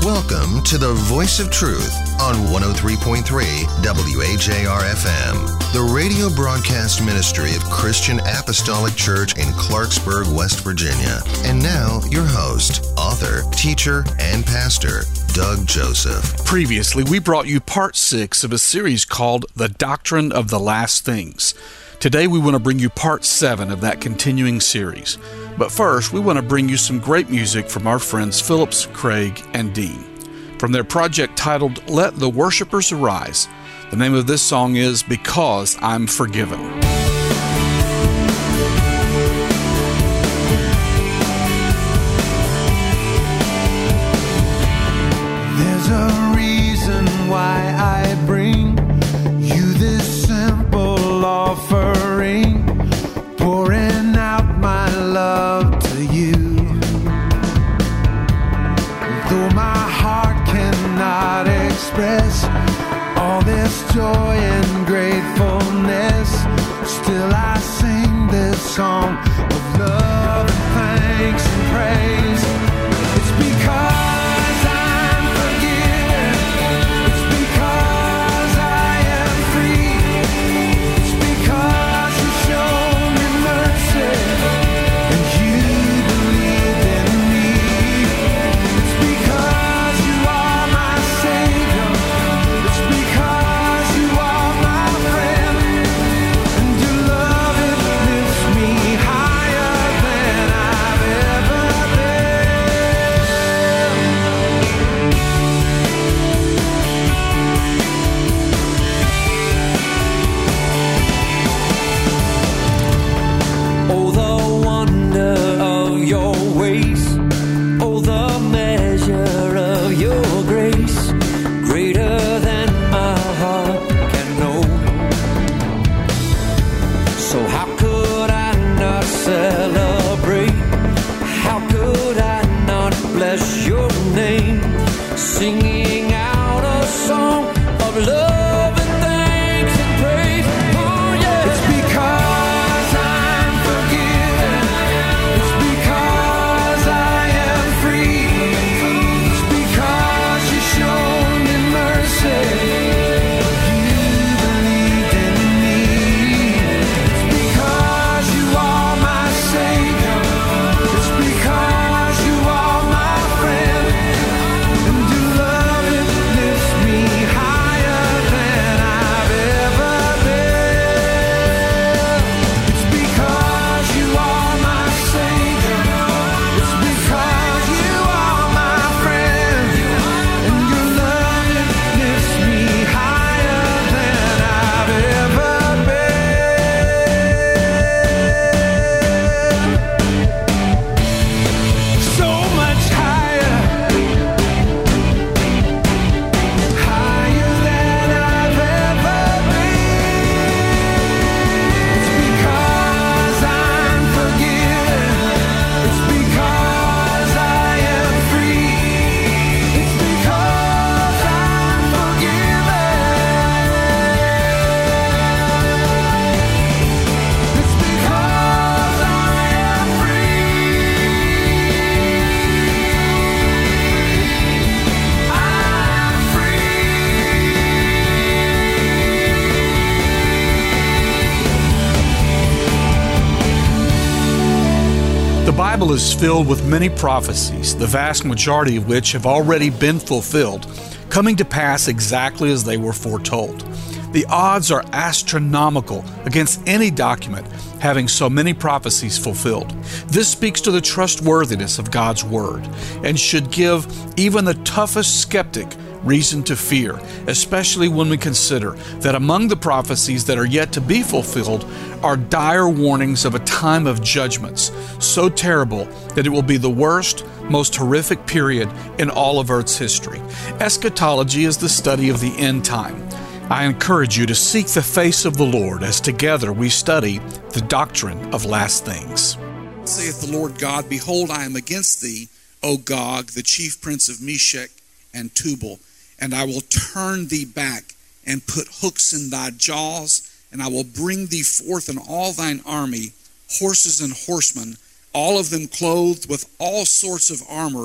Welcome to the Voice of Truth on 103.3 WAJR-FM, the radio broadcast ministry of Christian Apostolic Church in Clarksburg, West Virginia. And now, your host, author, teacher, and pastor, Doug Joseph. Previously, we brought you part 6 of a series called The Doctrine of the Last Things. Today, we want to bring you part 7 of that continuing series. But first, we want to bring you some great music from our friends Phillips, Craig, and Dean. From their project titled, Let the Worshipers Arise. The name of this song is Because I'm Forgiven. There's a reason why I bring you this simple offering, pouring out my love to you. Though my heart cannot express all this joy and gratefulness, still I sing this song of love and thanks and praise. It's because I'm forgiven. It's because I am free. It's because you've shown me mercy and you believed in me. It's because you are my Savior. It's because you are my friend. And your love, it lifts me higher than I've ever been. Oh, the wonder of your ways. Oh, the measure of your grace. Greater than my heart can know. So how could I not celebrate? How could I not bless your name? Singing out a song of love and thanks and praise. Oh yeah. It's because I'm forgiven. It's because I am free. It's because you showed me mercy. You believed in me. It's because you are my Savior. It's because you are my friend. And your love, it lifts me higher than I've ever been. It's because you are my Savior. It's because you are my friend. And your love, it lifts me higher than I've ever been. So much higher. Higher than I've ever been. It's because I'm forgiven. It's because I am free. It's because I'm forgiven. It's because I am The Bible is filled with many prophecies, the vast majority of which have already been fulfilled, coming to pass exactly as they were foretold. The odds are astronomical against any document having so many prophecies fulfilled. This speaks to the trustworthiness of God's Word and should give even the toughest skeptic reason to fear, especially when we consider that among the prophecies that are yet to be fulfilled are dire warnings of a time of judgments so terrible that it will be the worst, most horrific period in all of Earth's history. Eschatology is the study of the end time. I encourage you to seek the face of the Lord as together we study the doctrine of last things. Saith the Lord God, Behold, I am against thee, O Gog, the chief prince of Meshech and Tubal, and I will turn thee back and put hooks in thy jaws, and I will bring thee forth in all thine army, horses and horsemen, all of them clothed with all sorts of armor,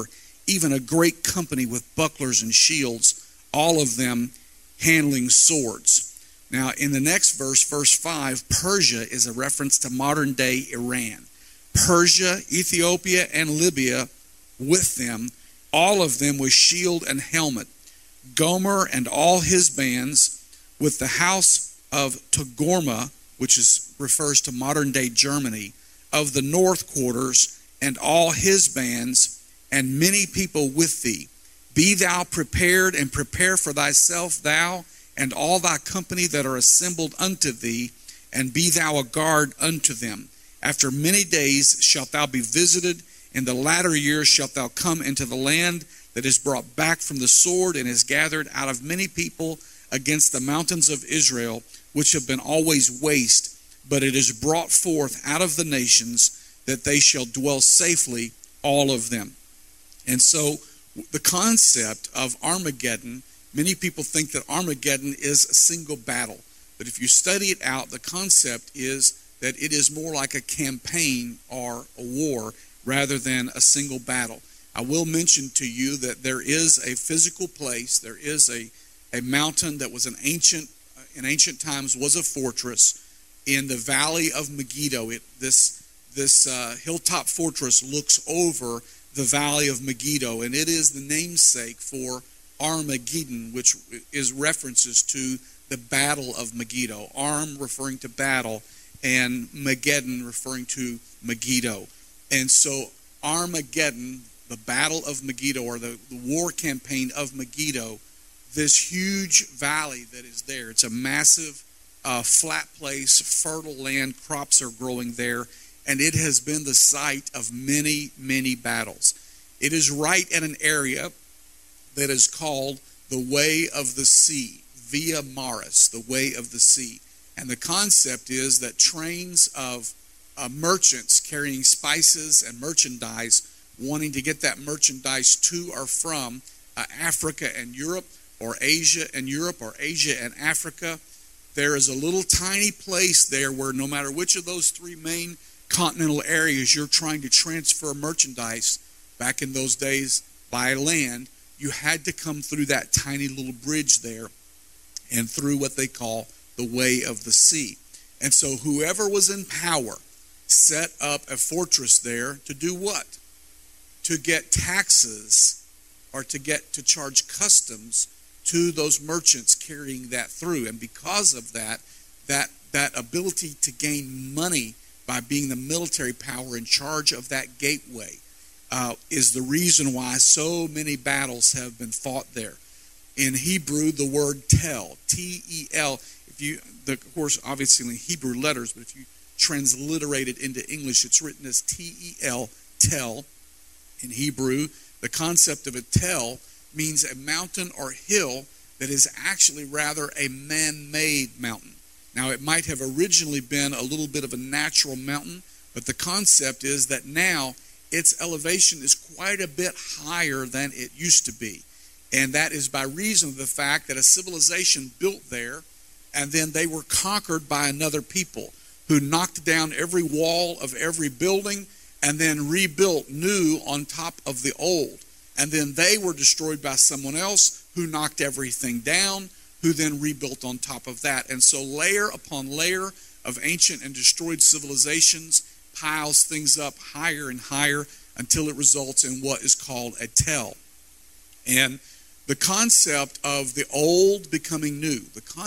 even a great company with bucklers and shields, all of them handling swords. Now, in the next verse, verse 5, Persia is a reference to modern-day Iran. Persia, Ethiopia, and Libya with them, all of them with shield and helmet. Gomer and all his bands, with the house of Togarmah, which refers to modern-day Germany, of the north quarters, and all his bands, and many people with thee. Be thou prepared, and prepare for thyself, thou and all thy company that are assembled unto thee, and be thou a guard unto them. After many days shalt thou be visited, in the latter years shalt thou come into the land that is brought back from the sword, and is gathered out of many people against the mountains of Israel, which have been always waste, but it is brought forth out of the nations, that they shall dwell safely, all of them. And so the concept of Armageddon, many people think that Armageddon is a single battle. But if you study it out, the concept is that it is more like a campaign or a war rather than a single battle. I will mention to you that there is a physical place, there is a mountain that was in ancient times was a fortress in the valley of Megiddo. This hilltop fortress looks over the valley of Megiddo, and it is the namesake for Armageddon, which is references to the battle of Megiddo. Arm referring to battle, and Megiddon referring to Megiddo. And so Armageddon, the battle of Megiddo, or the war campaign of Megiddo, this huge valley that is there, it's a massive flat place, fertile land, crops are growing there, and it has been the site of many, many battles. It is right in an area that is called the Way of the Sea, Via Maris, the Way of the Sea. And the concept is that trains of merchants carrying spices and merchandise, wanting to get that merchandise to or from Africa and Europe, or Asia and Europe, or Asia and Africa. There is a little tiny place there where no matter which of those three main continental areas you're trying to transfer merchandise, back in those days by land, you had to come through that tiny little bridge there and through what they call the Way of the Sea. And so whoever was in power set up a fortress there to do what? To get taxes, or to charge customs to those merchants carrying that through. And because of that ability to gain money by being the military power in charge of that gateway is the reason why so many battles have been fought there. In Hebrew, the word tel, T-E-L, of course, obviously in Hebrew letters, but if you transliterate it into English, it's written as T-E-L, tel. In Hebrew, the concept of a tel means a mountain or hill that is actually rather a man-made mountain. Now, it might have originally been a little bit of a natural mountain, but the concept is that now its elevation is quite a bit higher than it used to be. And that is by reason of the fact that a civilization built there, and then they were conquered by another people who knocked down every wall of every building and then rebuilt new on top of the old. And then they were destroyed by someone else who knocked everything down, who then rebuilt on top of that. And so layer upon layer of ancient and destroyed civilizations piles things up higher and higher until it results in what is called a tel. And the concept of the old becoming new,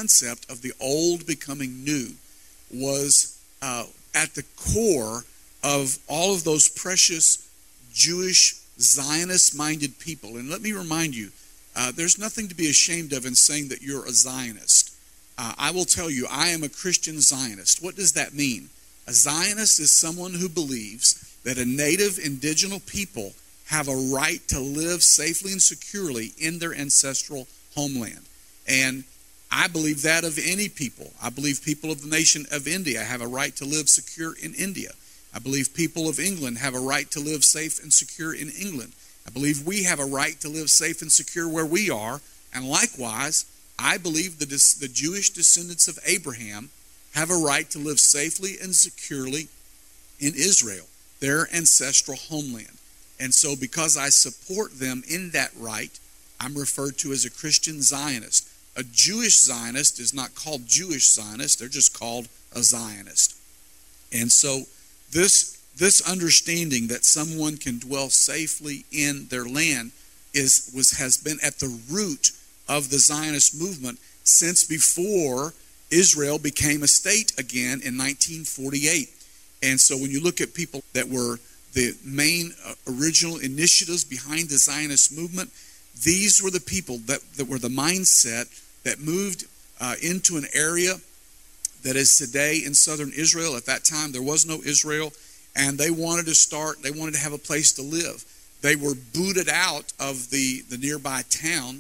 was at the core of all of those precious Jewish Zionist-minded people. And let me remind you, there's nothing to be ashamed of in saying that you're a Zionist. I will tell you, I am a Christian Zionist. What does that mean? A Zionist is someone who believes that a native indigenous people have a right to live safely and securely in their ancestral homeland. And I believe that of any people. I believe people of the nation of India have a right to live secure in India. I believe people of England have a right to live safe and secure in England. I believe we have a right to live safe and secure where we are. And likewise, I believe the Jewish descendants of Abraham have a right to live safely and securely in Israel, their ancestral homeland. And so because I support them in that right, I'm referred to as a Christian Zionist. A Jewish Zionist is not called Jewish Zionist. They're just called a Zionist. And so this understanding that someone can dwell safely in their land has been at the root of the Zionist movement since before Israel became a state again in 1948. And so when you look at people that were the main original initiatives behind the Zionist movement, these were the people that were the mindset that moved into an area that is today in southern Israel. At that time, there was no Israel, and they wanted to have a place to live. They were booted out of the nearby town,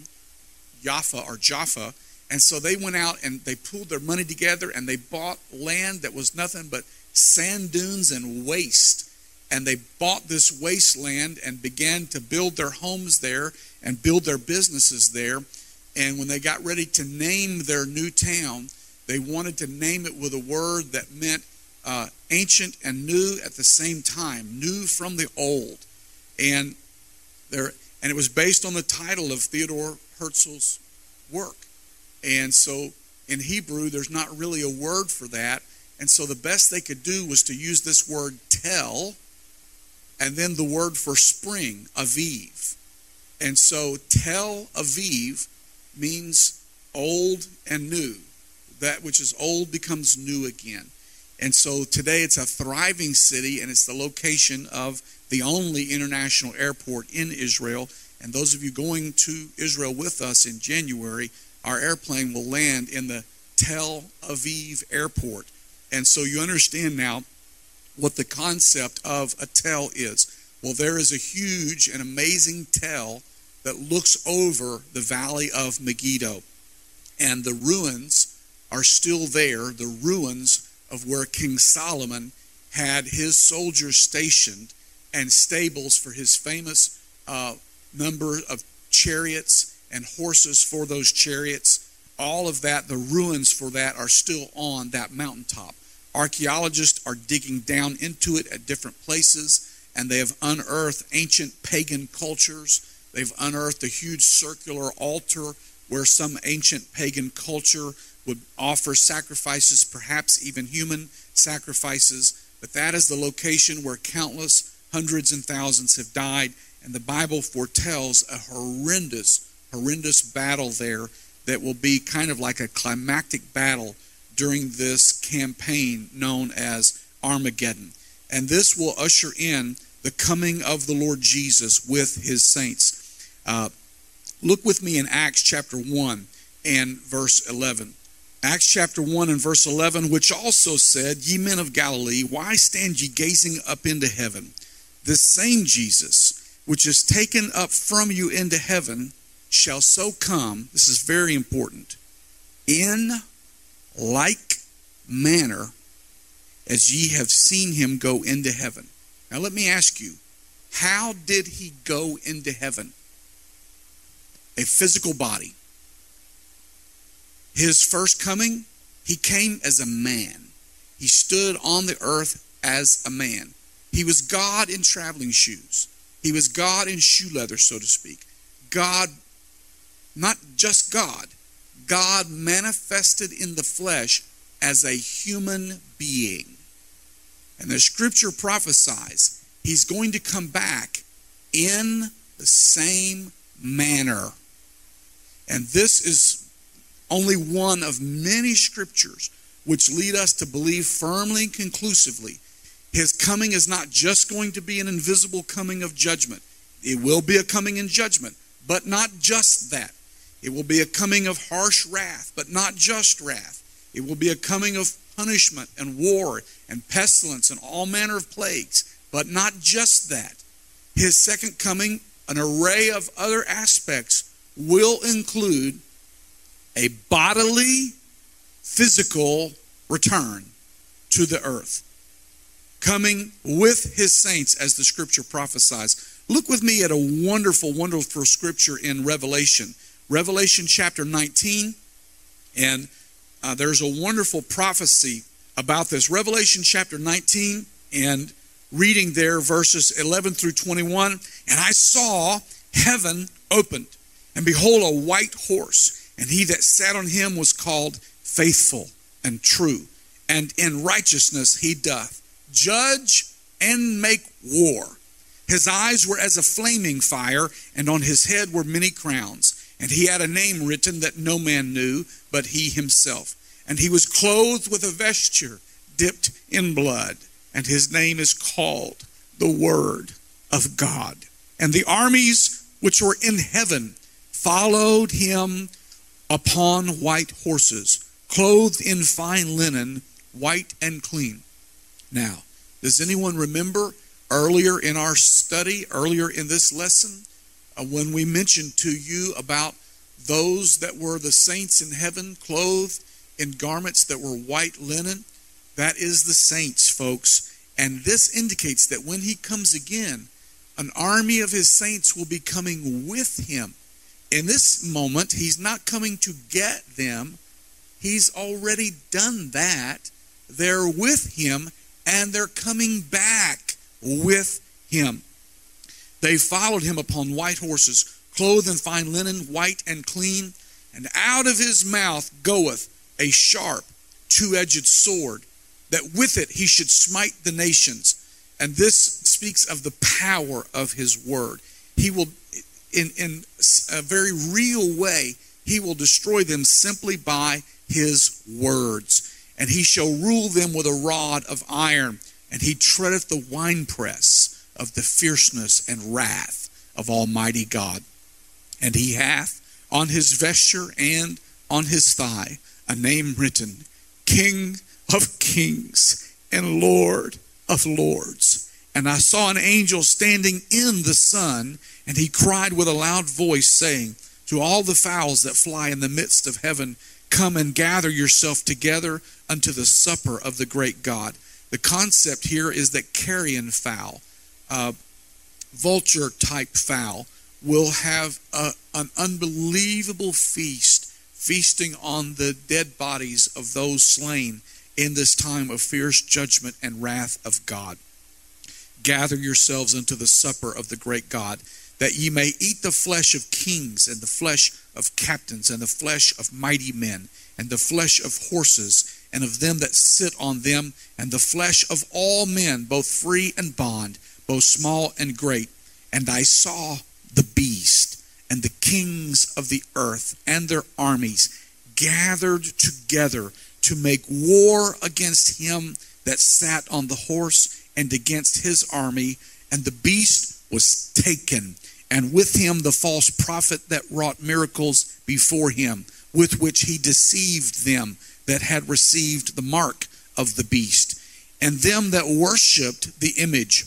Jaffa, and so they went out and they pooled their money together and they bought land that was nothing but sand dunes and waste. And they bought this wasteland and began to build their homes there and build their businesses there. And when they got ready to name their new town, they wanted to name it with a word that meant ancient and new at the same time, new from the old. And it was based on the title of Theodore Herzl's work. And so in Hebrew, there's not really a word for that. And so the best they could do was to use this word tel, and then the word for spring, Aviv. And so Tel Aviv means old and new. That which is old becomes new again. And so today it's a thriving city, and it's the location of the only international airport in Israel. And those of you going to Israel with us in January, our airplane will land in the Tel Aviv airport. And so you understand now what the concept of a tel is. Well, there is a huge and amazing tel that looks over the valley of Megiddo. And the ruins are still there, the ruins of where King Solomon had his soldiers stationed and stables for his famous number of chariots and horses for those chariots. All of that, the ruins for that are still on that mountaintop. Archaeologists are digging down into it at different places, and they have unearthed ancient pagan cultures. They've unearthed a huge circular altar where some ancient pagan culture would offer sacrifices, perhaps even human sacrifices. But that is the location where countless hundreds and thousands have died, and the Bible foretells a horrendous battle there that will be kind of like a climactic battle during this campaign known as Armageddon. And this will usher in the coming of the Lord Jesus with his saints. Look with me in Acts chapter 1 and verse 11. Acts chapter 1 and verse 11, which also said, Ye men of Galilee, why stand ye gazing up into heaven? This same Jesus, which is taken up from you into heaven, shall so come, this is very important, in like manner as ye have seen him go into heaven. Now let me ask you, how did he go into heaven? A physical body. His first coming, he came as a man. He stood on the earth as a man. He was God in traveling shoes. He was God in shoe leather, so to speak. God, not just God, God manifested in the flesh as a human being. And the scripture prophesies he's going to come back in the same manner. And this is only one of many scriptures which lead us to believe firmly and conclusively his coming is not just going to be an invisible coming of judgment. It will be a coming in judgment, but not just that. It will be a coming of harsh wrath, but not just wrath. It will be a coming of punishment and war and pestilence and all manner of plagues, but not just that. His second coming, an array of other aspects, will include a bodily, physical return to the earth, coming with his saints as the scripture prophesies. Look with me at a wonderful, wonderful scripture in Revelation. Revelation chapter 19, and there's a wonderful prophecy about this. Revelation chapter 19 and reading there verses 11 through 21. And I saw heaven opened, and behold, a white horse, and he that sat on him was called Faithful and True, and in righteousness he doth judge and make war. His eyes were as a flaming fire, and on his head were many crowns. And he had a name written that no man knew but he himself. And he was clothed with a vesture dipped in blood, and his name is called the Word of God. And the armies which were in heaven followed him upon white horses, clothed in fine linen, white and clean. Now, does anyone remember earlier in our study, earlier in this lesson, when we mentioned to you about those that were the saints in heaven, clothed in garments that were white linen? That is the saints, folks. And this indicates that when he comes again, an army of his saints will be coming with him. In this moment, he's not coming to get them. He's already done that. They're with him, and they're coming back with him. They followed him upon white horses, clothed in fine linen, white and clean. And out of his mouth goeth a sharp, two-edged sword, that with it he should smite the nations. And this speaks of the power of his word. He will, in a very real way, he will destroy them simply by his words. And he shall rule them with a rod of iron, and he treadeth the winepress of the fierceness and wrath of Almighty God. And he hath on his vesture and on his thigh a name written, King of Kings and Lord of Lords. And I saw an angel standing in the sun, and he cried with a loud voice, saying, to all the fowls that fly in the midst of heaven, come and gather yourself together unto the supper of the great God. The concept here is that carrion fowl, vulture type fowl, will have an unbelievable feast, feasting on the dead bodies of those slain in this time of fierce judgment and wrath of God. Gather yourselves unto the supper of the great God, that ye may eat the flesh of kings, and the flesh of captains, and the flesh of mighty men, and the flesh of horses, and of them that sit on them, and the flesh of all men, both free and bond, both small and great. And I saw the beast, and the kings of the earth, and their armies, gathered together to make war against him that sat on the horse, and against his army. And the beast was taken, and with him the false prophet that wrought miracles before him, with which he deceived them that had received the mark of the beast, and them that worshipped the image.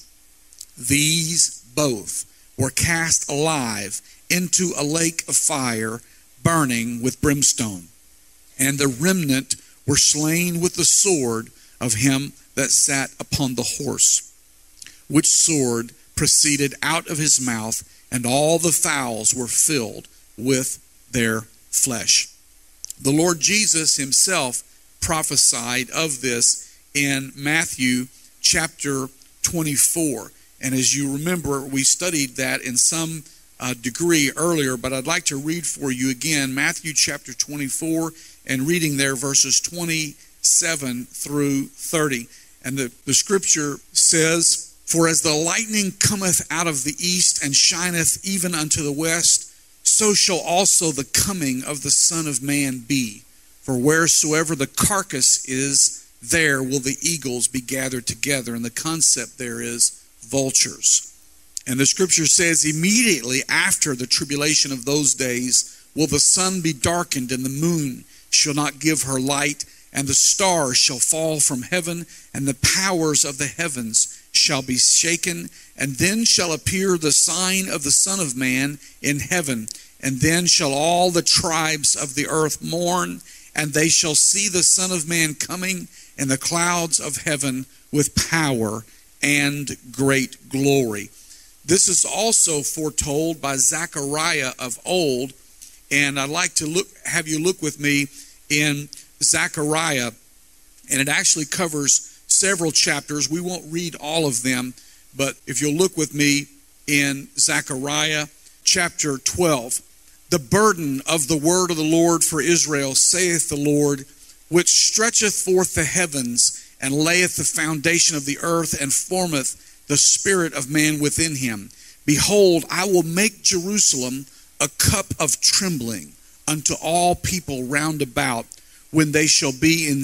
These both were cast alive into a lake of fire, burning with brimstone. And the remnant were slain with the sword of him that sat upon the horse, which sword proceeded out of his mouth, and all the fowls were filled with their flesh. The Lord Jesus himself prophesied of this in Matthew chapter 24. And as you remember, we studied that in some degree earlier, but I'd like to read for you again Matthew chapter 24, and reading there verses 27 through 30. And the scripture says, for as the lightning cometh out of the east, and shineth even unto the west, so shall also the coming of the Son of Man be. For wheresoever the carcass is, there will the eagles be gathered together. And the concept there is vultures. And the scripture says, immediately after the tribulation of those days will the sun be darkened, and the moon shall not give her light, and the stars shall fall from heaven, and the powers of the heavens shall be shaken. And then shall appear the sign of the Son of Man in heaven. And then shall all the tribes of the earth mourn, and they shall see the Son of Man coming in the clouds of heaven with power and great glory. This is also foretold by Zechariah of old, and I'd like to have you look with me in Zechariah, and it actually covers several chapters. We won't read all of them, but if you'll look with me in Zechariah chapter 12. The burden of the word of the Lord for Israel, saith the Lord, which stretcheth forth the heavens, and layeth the foundation of the earth, and formeth the spirit of man within him. Behold, I will make Jerusalem a cup of trembling unto all people round about, when they shall be in the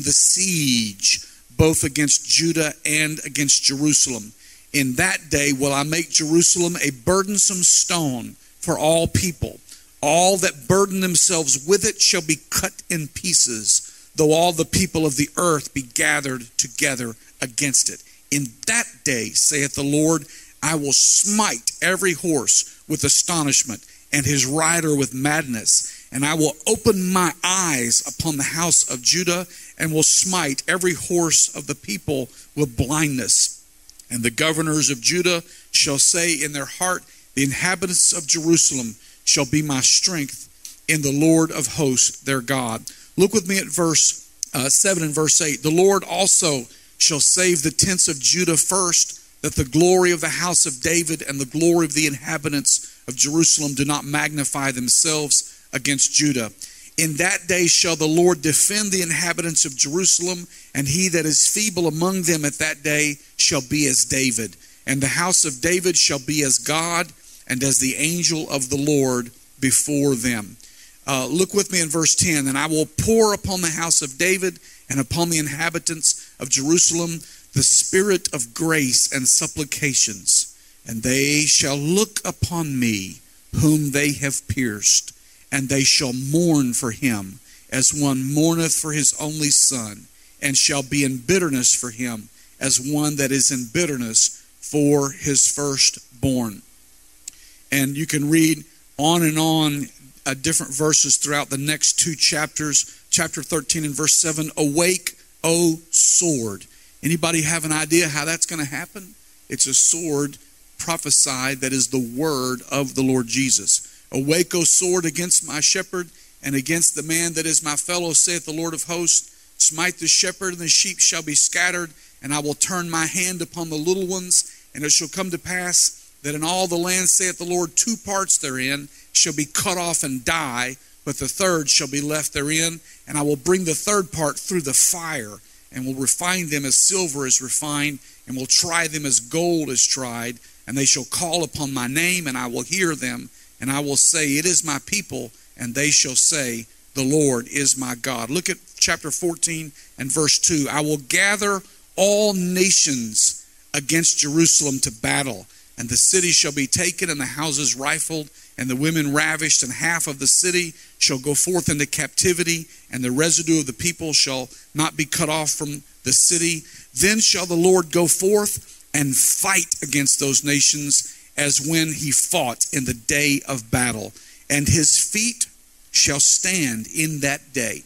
siege, both against Judah and against Jerusalem. In that day will I make Jerusalem a burdensome stone for all people. All that burden themselves with it shall be cut in pieces, though all the people of the earth be gathered together against it. In that day, saith the Lord, I will smite every horse with astonishment, and his rider with madness. And I will open my eyes upon the house of Judah, and will smite every horse of the people with blindness. And the governors of Judah shall say in their heart, the inhabitants of Jerusalem shall be my strength in the Lord of hosts, their God. Look with me at verse 7 and verse 8. The Lord also shall save the tents of Judah first, that the glory of the house of David and the glory of the inhabitants of Jerusalem do not magnify themselves against Judah. In that day shall the Lord defend the inhabitants of Jerusalem, and he that is feeble among them at that day shall be as David. And the house of David shall be as God, and as the angel of the Lord before them. Look with me in verse 10. And I will pour upon the house of David and upon the inhabitants of Jerusalem the spirit of grace and supplications. And they shall look upon me whom they have pierced, and they shall mourn for him as one mourneth for his only son, and shall be in bitterness for him as one that is in bitterness for his firstborn. And you can read on and on different verses throughout the next two chapters. Chapter 13 and verse 7, awake, O sword. Anybody have an idea how that's going to happen? It's a sword prophesied that is the word of the Lord Jesus. Awake, O sword, against my shepherd, and against the man that is my fellow, saith the Lord of hosts. Smite the shepherd, and the sheep shall be scattered, and I will turn my hand upon the little ones. And it shall come to pass that in all the land, saith the Lord, 2 parts therein shall be cut off and die, but the third shall be left therein. And I will bring the third part through the fire, and will refine them as silver is refined, and will try them as gold is tried. And they shall call upon my name, and I will hear them. And I will say, it is my people, and they shall say, the Lord is my God. Look at chapter 14 and verse 2. I will gather all nations against Jerusalem to battle, and the city shall be taken, and the houses rifled, and the women ravished, and half of the city shall go forth into captivity, and the residue of the people shall not be cut off from the city. Then shall the Lord go forth and fight against those nations, as when he fought in the day of battle, and his feet shall stand in that day.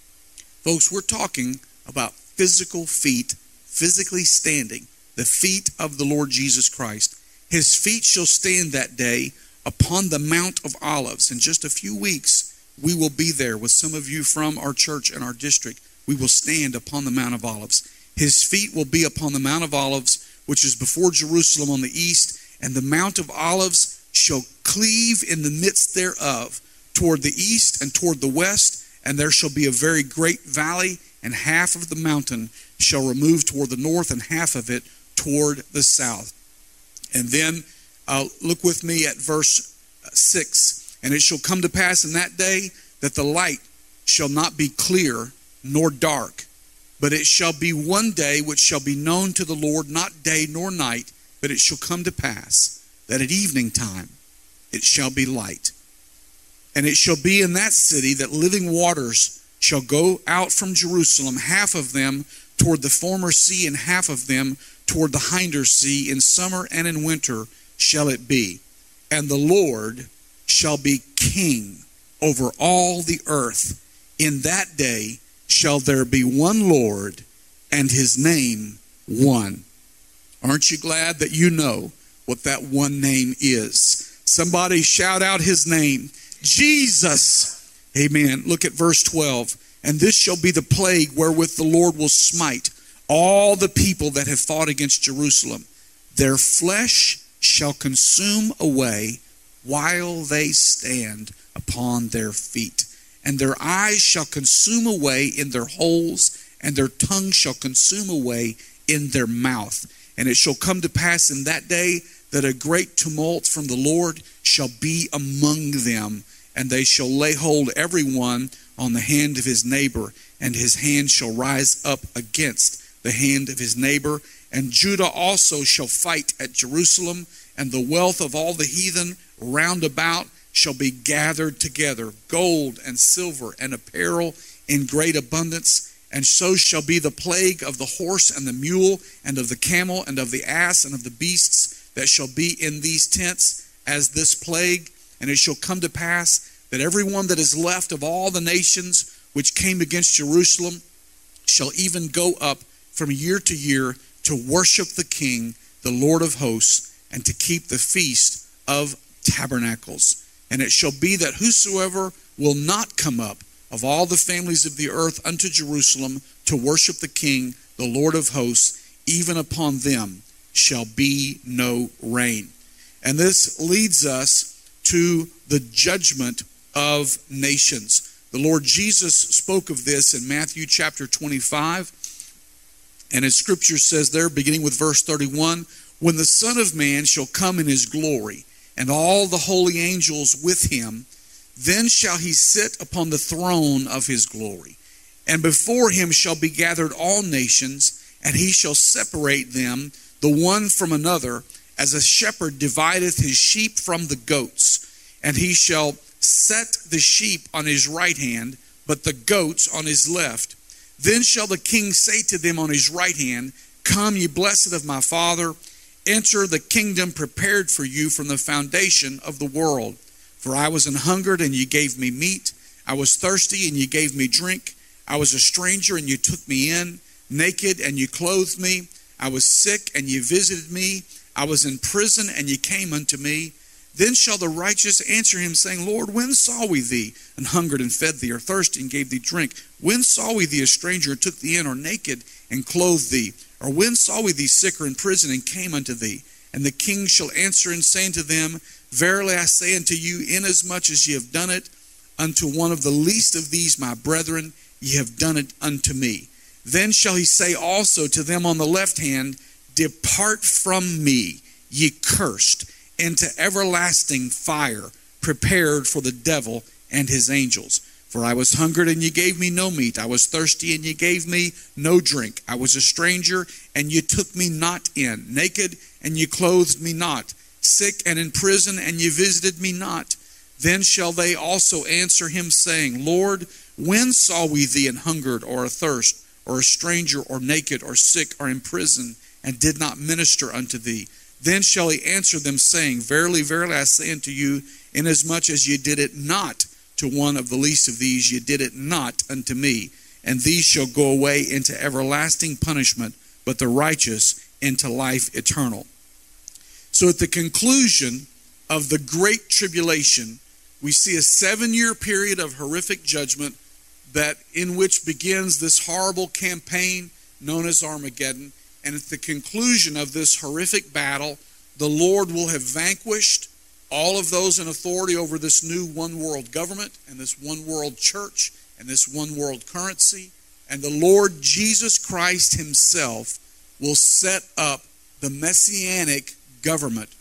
Folks, we're talking about physical feet, physically standing, the feet of the Lord Jesus Christ. His feet shall stand that day upon the Mount of Olives. In just a few weeks, we will be there with some of you from our church and our district. We will stand upon the Mount of Olives. His feet will be upon the Mount of Olives, which is before Jerusalem on the east, and the Mount of Olives shall cleave in the midst thereof toward the east and toward the west, and there shall be a very great valley, and half of the mountain shall remove toward the north, and half of it toward the south. And then look with me at verse 6. And it shall come to pass in that day that the light shall not be clear nor dark, but it shall be one day which shall be known to the Lord, not day nor night, but it shall come to pass that at evening time it shall be light. And it shall be in that city that living waters shall go out from Jerusalem, half of them toward the former sea, and half of them toward the hinder sea. In summer and in winter shall it be. And the Lord shall be king over all the earth. In that day shall there be one Lord, and his name one. Aren't you glad that you know what that one name is? Somebody shout out his name, Jesus. Amen. Look at verse 12. And this shall be the plague wherewith the Lord will smite all the people that have fought against Jerusalem. Their flesh shall consume away while they stand upon their feet. And their eyes shall consume away in their holes, and their tongue shall consume away in their mouth. And it shall come to pass in that day that a great tumult from the Lord shall be among them, and they shall lay hold every one on the hand of his neighbor, and his hand shall rise up against the hand of his neighbor. And Judah also shall fight at Jerusalem, and the wealth of all the heathen round about shall be gathered together, gold and silver and apparel in great abundance. And so shall be the plague of the horse and the mule, and of the camel, and of the ass, and of the beasts that shall be in these tents as this plague. And it shall come to pass that every one that is left of all the nations which came against Jerusalem shall even go up from year to year to worship the King, the Lord of hosts, and to keep the feast of tabernacles. And it shall be that whosoever will not come up of all the families of the earth unto Jerusalem to worship the King, the Lord of hosts, even upon them shall be no rain. And this leads us to the judgment of nations. The Lord Jesus spoke of this in Matthew chapter 25. And as Scripture says there, beginning with verse 31, when the Son of Man shall come in his glory, and all the holy angels with him, then shall he sit upon the throne of his glory. And before him shall be gathered all nations, and he shall separate them the one from another, as a shepherd divideth his sheep from the goats. And he shall set the sheep on his right hand, but the goats on his left. Then shall the King say to them on his right hand, Come, ye blessed of my Father, enter the kingdom prepared for you from the foundation of the world. For I was an hungered, and ye gave me meat. I was thirsty, and ye gave me drink. I was a stranger, and ye took me in. Naked, and ye clothed me. I was sick, and ye visited me. I was in prison, and ye came unto me. Then shall the righteous answer him, saying, Lord, when saw we thee an hungered and fed thee, or thirsty and gave thee drink? When saw we thee a stranger and took thee in, or naked and clothed thee? Or when saw we thee sick or in prison and came unto thee? And the King shall answer and say unto them, Verily I say unto you, inasmuch as ye have done it unto one of the least of these my brethren, ye have done it unto me. Then shall he say also to them on the left hand, Depart from me, ye cursed, into everlasting fire, prepared for the devil and his angels. For I was hungered, and ye gave me no meat. I was thirsty, and ye gave me no drink. I was a stranger, and ye took me not in. Naked, and ye clothed me not. Sick and in prison, and ye visited me not. Then shall they also answer him, saying, Lord, when saw we thee an hungered, or athirst, or a stranger, or naked, or sick, or in prison, and did not minister unto thee? Then shall he answer them, saying, Verily, verily, I say unto you, inasmuch as ye did it not to one of the least of these, ye did it not unto me. And these shall go away into everlasting punishment, but the righteous into life eternal. So at the conclusion of the Great Tribulation, we see a 7-year period of horrific judgment in which begins this horrible campaign known as Armageddon. And at the conclusion of this horrific battle, the Lord will have vanquished all of those in authority over this new one world government and this one world church and this one world currency. And the Lord Jesus Christ himself will set up the messianic government.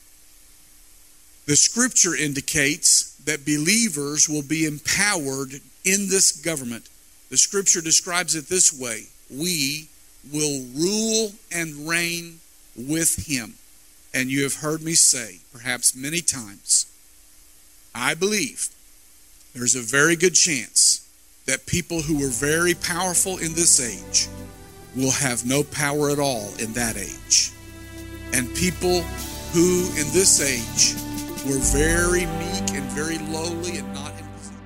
The Scripture indicates that believers will be empowered in this government. The Scripture describes it this way: we will rule and reign with him. And you have heard me say, perhaps many times, I believe there's a very good chance that people who were very powerful in this age will have no power at all in that age. And people who in this age were very meek and very lowly and not in position.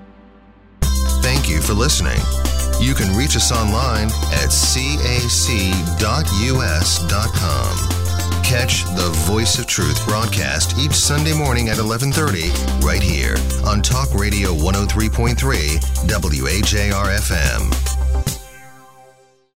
Thank you for listening. You can reach us online at cac.us.com. Catch the Voice of Truth broadcast each Sunday morning at 11:30 right here on Talk Radio 103.3 WAJR FM.